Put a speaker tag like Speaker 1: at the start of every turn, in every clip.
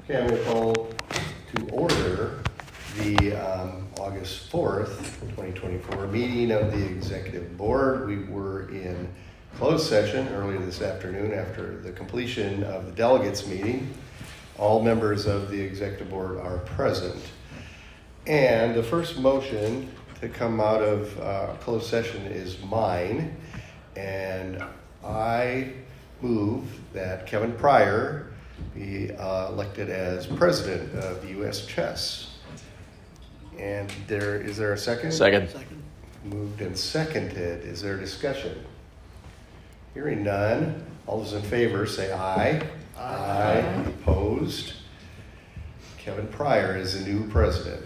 Speaker 1: Okay, I'm going to call to order the August 4th, 2024 meeting of the Executive Board. We were in closed session earlier this afternoon after the completion of the delegates meeting. All members of the Executive Board are present. And the first motion to come out of closed session is mine. And I move that Kevin Pryor be elected as president of U.S. Chess. And is there a second?
Speaker 2: Second.
Speaker 1: Moved and seconded. Is there discussion? Hearing none. All those in favor say aye. Aye. Opposed? Kevin Pryor is the new president.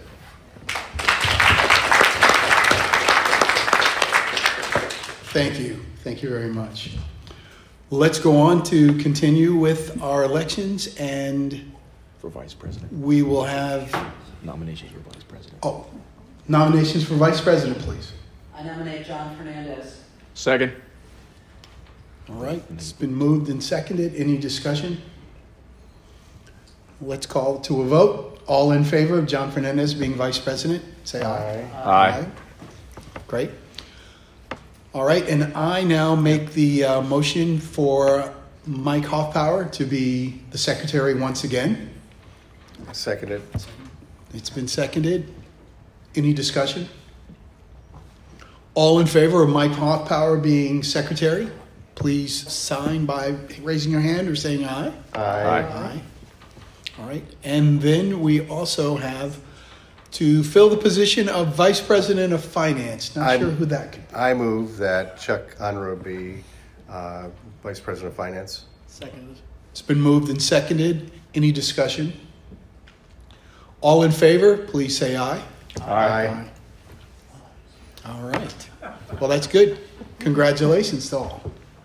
Speaker 3: Thank you. Thank you very much. Let's go on to continue with our elections, and
Speaker 2: For vice president.
Speaker 3: we will have
Speaker 2: Nominations for vice president.
Speaker 3: nominations for vice president, please.
Speaker 4: I nominate John Fernandez.
Speaker 2: Second.
Speaker 3: All right. It's been moved and seconded. Any discussion? Let's call to a vote. All in favor of John Fernandez being vice president, say aye.
Speaker 2: Aye.
Speaker 3: Great. All right, and I now make the motion for Mike Hoffpower to be the secretary once again.
Speaker 1: Seconded.
Speaker 3: It's been seconded. Any discussion? All in favor of Mike Hoffpower being secretary, please sign by raising your hand or saying aye.
Speaker 1: Aye.
Speaker 3: Aye. All right, and then we also have to fill the position of Vice President of Finance. Not sure who that could be.
Speaker 1: I move that Chuck Unruh be Vice President of Finance.
Speaker 4: Second.
Speaker 3: It's been moved and seconded. Any discussion? All in favor, please say aye.
Speaker 1: Aye.
Speaker 3: All right. Well, that's good. Congratulations to all.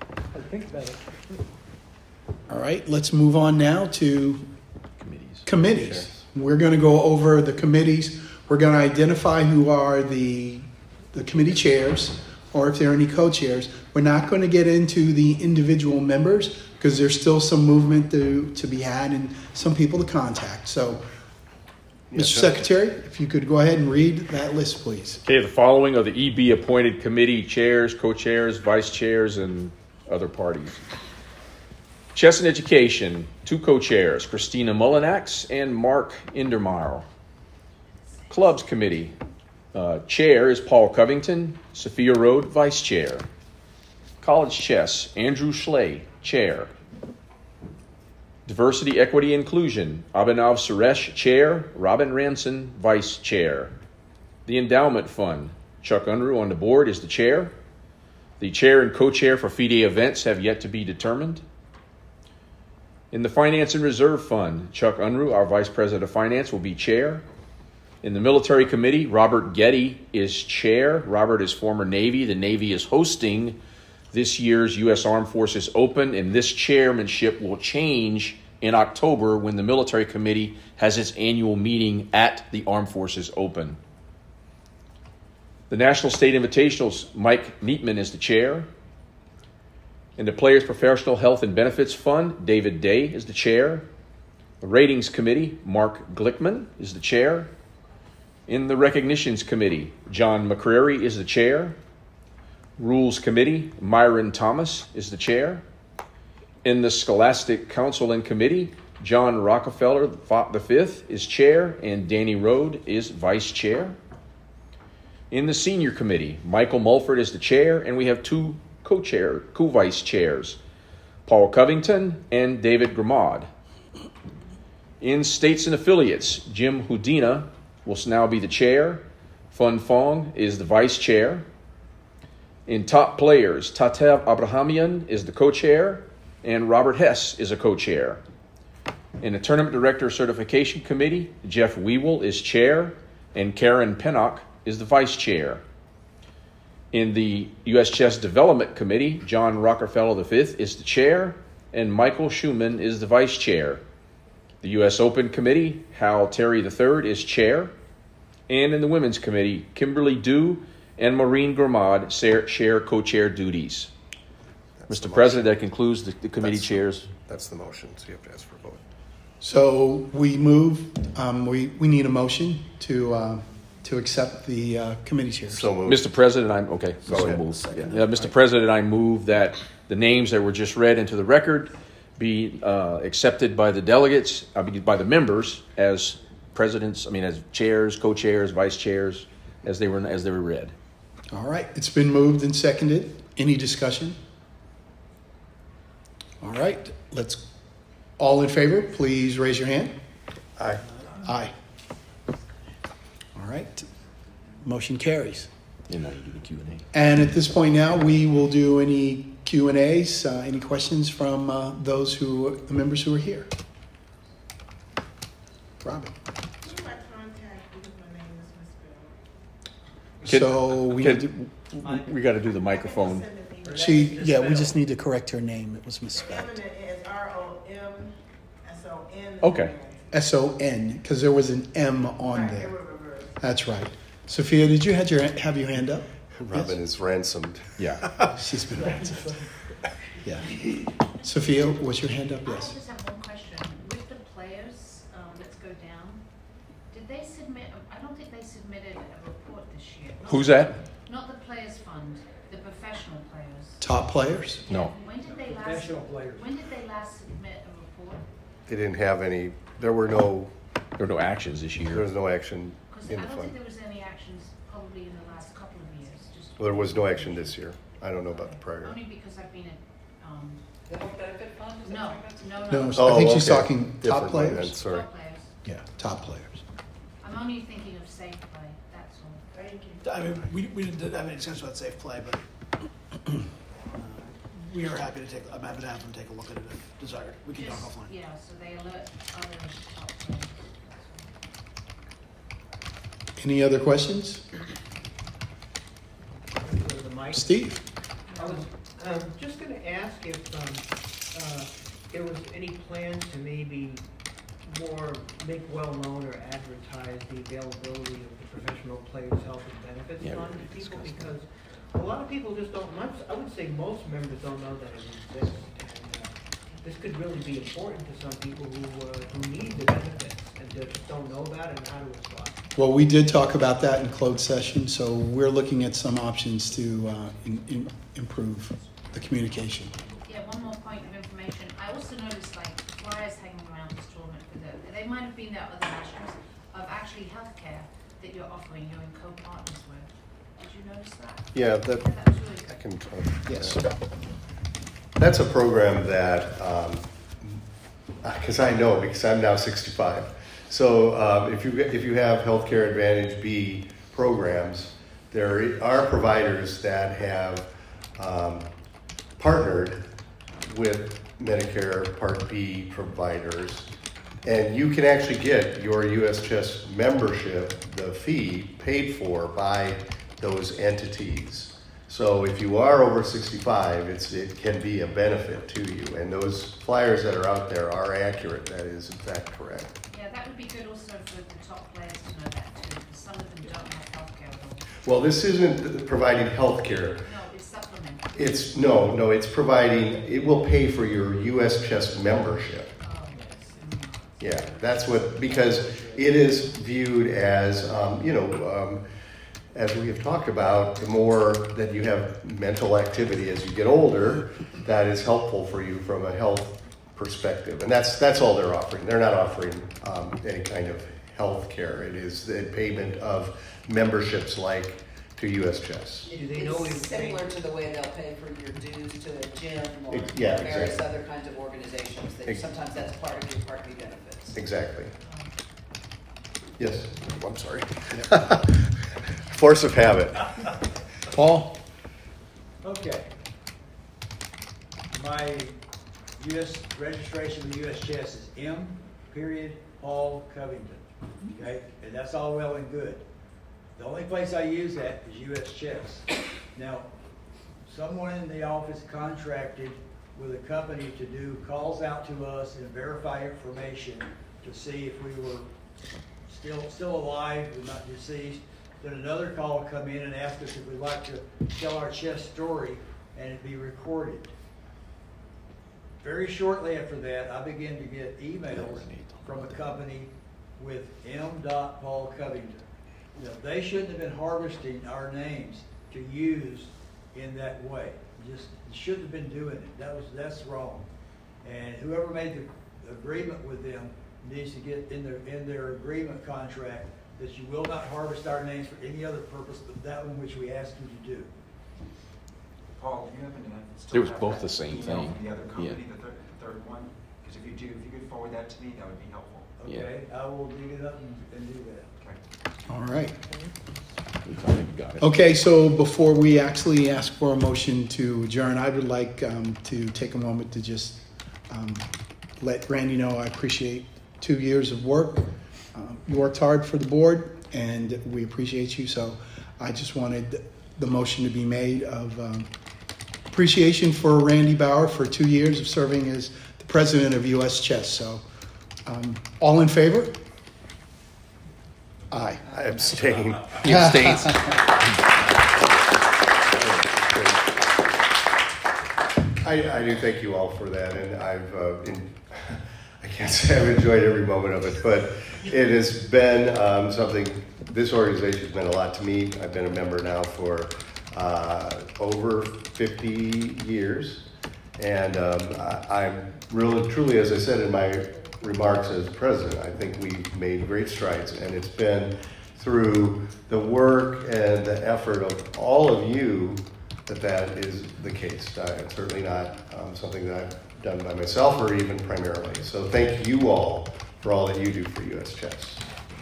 Speaker 3: All right, let's move on now to committees. We're going to go over the committees. We're going to identify who are the committee chairs, or if there are any co-chairs. We're not going to get into the individual members because there's still some movement to be had and some people to contact. So,
Speaker 1: Yes,
Speaker 3: Mr.
Speaker 1: sir.
Speaker 3: Secretary, if you could go ahead and read that list, please.
Speaker 2: Okay, the following are the EB appointed committee chairs, co-chairs, vice chairs, and other parties. Chess and Education, 2 co-chairs, Christina Mullinax and Mark Indermeyer. Clubs Committee, chair is Paul Covington, Sophia Rode, vice chair. College Chess, Andrew Schley, chair. Diversity, Equity, Inclusion, Abhinav Suresh, chair, Robin Ranson, vice chair. The Endowment Fund, Chuck Unruh on the board is the chair. The chair and co-chair for FIDE events have yet to be determined. In the Finance and Reserve Fund, Chuck Unruh, our Vice President of Finance, will be chair. In the Military Committee, Robert Getty is chair. Robert is former Navy. The Navy is hosting this year's U.S. Armed Forces Open, and this chairmanship will change in October when the Military Committee has its annual meeting at the Armed Forces Open. The National State Invitationals, Mike Neatman is the chair. In the Players Professional Health and Benefits Fund, David Day is the chair. The Ratings Committee, Mark Glickman is the chair. In the Recognitions Committee, John McCrary is the chair. Rules Committee, Myron Thomas is the chair. In the Scholastic Council and Committee, John Rockefeller V is chair and Danny Rode is vice chair. In the Senior Committee, Michael Mulford is the chair, and we have 2 co-vice chairs, Paul Covington and David Gramad. In States and Affiliates, Jim Houdina will now be the chair. Fun Fong is the vice chair. In Top Players, Tatev Abrahamian is the co-chair, and Robert Hess is a co-chair. In the Tournament Director Certification Committee, Jeff Weewell is chair, and Karen Pennock is the vice chair. In the U.S. Chess Development Committee, John Rockefeller V is the chair, and Michael Schumann is the vice chair. The U.S. Open Committee, Hal Terry III is chair. And in the Women's Committee, Kimberly Dew and Maureen Gramad share co-chair duties. Mr. President, that concludes the committee chairs.
Speaker 1: That's the motion, so you have to ask for a vote.
Speaker 3: So we move. We need a motion to accept the committee chairs.
Speaker 1: So moved.
Speaker 2: Mr. President,
Speaker 1: Go ahead.
Speaker 2: moved.
Speaker 1: Second.
Speaker 2: Yeah, Mr. President, I move that the names that were just read into the record be accepted by the delegates, by the members as presidents. As chairs, co-chairs, vice chairs, as they were read.
Speaker 3: All right. It's been moved and seconded. Any discussion? All right. All in favor, please raise your hand.
Speaker 1: Aye.
Speaker 3: Aye. All right. Motion carries.
Speaker 2: And now you do the Q&A.
Speaker 3: And at this point now, we will do any Q&As, any questions from the members who are here. Robin. So we
Speaker 2: got to do the microphone.
Speaker 3: we just need to correct her name. It was misspelled.
Speaker 5: Eminent is ROMSON.
Speaker 2: Okay.
Speaker 3: SON, because there was an M on there. That's right. Sophia, did you have your hand up?
Speaker 1: Robin is ransomed.
Speaker 2: Yeah.
Speaker 3: She's been ransomed. Yeah. Sophia, was your hand up?
Speaker 6: I
Speaker 3: Yes.
Speaker 6: just have one question. With the players, let's go down. Did they submit? I don't think they submitted a report this year.
Speaker 2: Who's that?
Speaker 6: Not the Players Fund, the professional players.
Speaker 3: Top players?
Speaker 2: No.
Speaker 6: When did they last? When did they last submit a report?
Speaker 1: They didn't have any. There were no
Speaker 2: actions this year.
Speaker 1: There was no action
Speaker 6: Because
Speaker 1: in
Speaker 6: I
Speaker 1: the
Speaker 6: don't
Speaker 1: fund.
Speaker 6: think there was any actions probably in the last couple of years. Just
Speaker 1: Well, there was no action this year. I don't know about the prior.
Speaker 6: only because I've been at.
Speaker 4: The Health Benefit Fund? Is that
Speaker 6: No,
Speaker 4: what you're
Speaker 6: no,
Speaker 3: No,
Speaker 6: no.
Speaker 3: so I think she's
Speaker 1: okay.
Speaker 3: talking top
Speaker 1: Differently then,
Speaker 3: players.
Speaker 1: sorry.
Speaker 6: Top players.
Speaker 3: Yeah, top players.
Speaker 6: I'm only thinking of safe play. That's all.
Speaker 5: Thank you.
Speaker 7: We didn't have any discussion about safe play, but we are happy to take. I'm happy to have them take a look at it if desired. We can talk offline.
Speaker 6: Yeah, so they alert other top players.
Speaker 3: Any other questions?
Speaker 5: Go to the mic.
Speaker 3: Steve?
Speaker 5: I was just going to ask if there was any plans to maybe make well known or advertise the availability of the Professional Players Health and Benefits
Speaker 2: Yeah, we
Speaker 5: Fund
Speaker 2: already
Speaker 5: to people,
Speaker 2: discussed
Speaker 5: because a lot of people just don't. I would say most members don't know that it exists. And this could really be important to some people who need the benefits and just don't know about it and how to apply.
Speaker 3: Well, we did talk about that in closed session, so we're looking at some options to improve the communication.
Speaker 6: Yeah, one more point of information. I also noticed flyers hanging around this tournament they might have been there at other nationals of actually healthcare that you're offering, you're in co-partners with. Did you notice that?
Speaker 1: Yeah,
Speaker 6: That was really
Speaker 1: I
Speaker 6: good.
Speaker 1: can talk.
Speaker 3: Yes.
Speaker 1: That's a program that, because I know, because I'm now 65. So if you have Healthcare Advantage B programs, there are providers that have partnered with Medicare Part B providers, and you can actually get your USCHESS membership, the fee, paid for by those entities. So if you are over 65, it can be a benefit to you, and those flyers that are out there are accurate. That is, in fact, correct.
Speaker 6: Yeah, that would be good also for the top players to know that too, because some of them don't have healthcare at all.
Speaker 1: Well, this isn't providing health care.
Speaker 6: No, it's supplemental.
Speaker 1: It's providing, it will pay for your USCHESS membership.
Speaker 6: Oh, yes.
Speaker 1: Yeah, that's what, because it is viewed as, as we have talked about, the more that you have mental activity as you get older, that is helpful for you from a health perspective. And that's all they're offering. They're not offering any kind of health care. It is the payment of memberships like to USCHESS.
Speaker 5: Do they know
Speaker 4: It's
Speaker 5: if
Speaker 4: similar to the way they'll pay for your dues to a gym or
Speaker 1: Yeah,
Speaker 4: various
Speaker 1: exactly.
Speaker 4: other kinds of organizations. That sometimes that's part of your Part B benefits.
Speaker 1: Exactly. Yes. I'm sorry. Force of habit.
Speaker 3: Paul?
Speaker 8: Okay. My U.S. registration with USCHESS is M. Paul Covington. Okay, and that's all well and good. The only place I use that is USCHESS. Now, someone in the office contracted with a company to do calls out to us and verify information to see if we were still alive and not deceased. Then another call would come in and ask us if we'd like to tell our chess story and it'd be recorded. very shortly after that, I began to get emails from a company with M. Paul Covington. You know, they shouldn't have been harvesting our names to use in that way. Just shouldn't have been doing it. That's wrong. And whoever made the agreement with them needs to get in their agreement contract that you will not harvest our names for any other purpose but that one which we asked you to do.
Speaker 9: Paul, do you happen to
Speaker 2: It was
Speaker 9: have
Speaker 2: both
Speaker 9: that
Speaker 2: the same
Speaker 9: email
Speaker 2: thing.
Speaker 9: from the other company,
Speaker 2: Yeah.
Speaker 9: the third one? Because if you could forward that to me, that would be helpful.
Speaker 8: Okay, I will dig it up and do that.
Speaker 9: Okay.
Speaker 3: All right.
Speaker 2: We finally got it.
Speaker 3: Okay, so before we actually ask for a motion to adjourn, I would like to take a moment to just let Randy know I appreciate 2 years of work. You worked hard for the board, and we appreciate you. So I just wanted the motion to be made of appreciation for Randy Bauer for 2 years of serving as the president of US Chess. So all in favor? Aye.
Speaker 1: I abstain.
Speaker 2: He abstains.
Speaker 1: I do thank you all for that, and I can't say I've enjoyed every moment of it, but it has been something. This organization has meant a lot to me. I've been a member now for over 50 years, and I'm really, truly, as I said in my remarks as president, I think we've made great strides, and it's been through the work and the effort of all of you that is the case. It's certainly not something that I've done by myself or even primarily. So thank you all for all that you do for US Chess.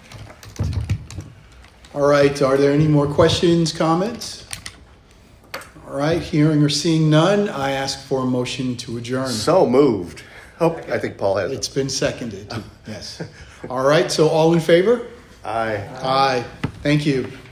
Speaker 3: All right, are there any more questions, comments? All right, hearing or seeing none, I ask for a motion to adjourn.
Speaker 1: So moved. Oh, I think Paul has
Speaker 3: It's
Speaker 1: it.
Speaker 3: been seconded, yes. All right, so all in favor?
Speaker 1: Aye.
Speaker 3: Aye. Thank you.